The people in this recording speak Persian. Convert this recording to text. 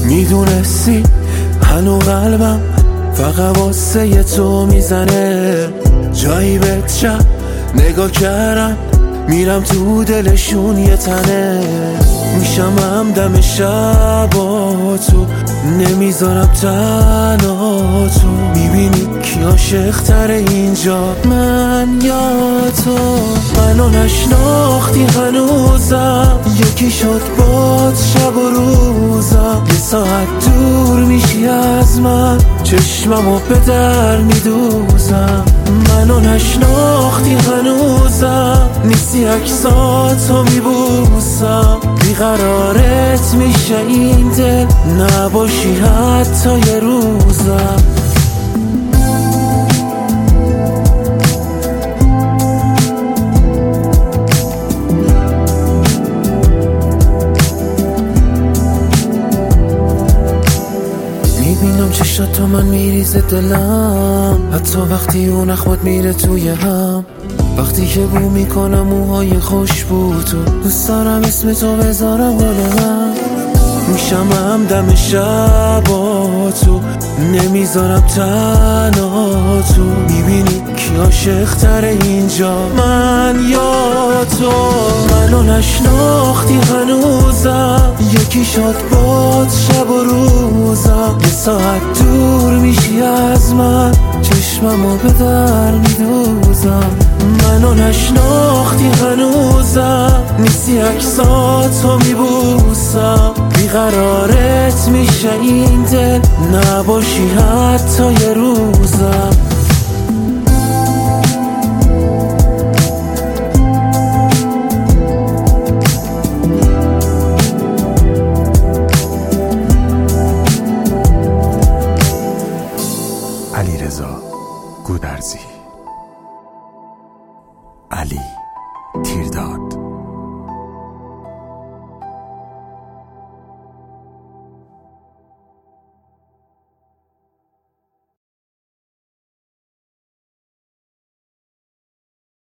میدونستی هنو قلبم فقط واسه تو میزنه، جایی بهت شب نگاه کردم میرم تو دلشون یه تنه، میشم همدم شب با تو، نمیذارم تنها تو. میبینی کی عاشق تره اینجا، من یا تو؟ منو نشناختی هنوزم، یکی شد باد شب و روزم، یه ساعت دور میشی از من، چشممو به در میدوزم. منو نشناختی هنوزم، نیستی عکساتو میبوسم، بیقرارت میشه این دل، نباشی حتی یه روزم. میبینم چشات تو من میریزه دلم، حتی وقتی اون اخوات میره توی هم، وقتی که بو میکنم موهای خوشبو تو، دوست دارم اسم تو بذارم گل من، میشم همدم شب با تو، نمیذارم تنها تو. میبینی کی عاشق تره اینجا، من یا تو؟ منو نشناختی هنوزم، یکی شد باد شب و روزم، یه ساعت دور میشی از من، چشممو به در میدوزم. منو نشناختی هنوزم، نیستی عکساتو میبوسم، بیقرارت میشه این دل، نباشی حتی یه روزم. علیرضا گودرزی. علی تیرداد.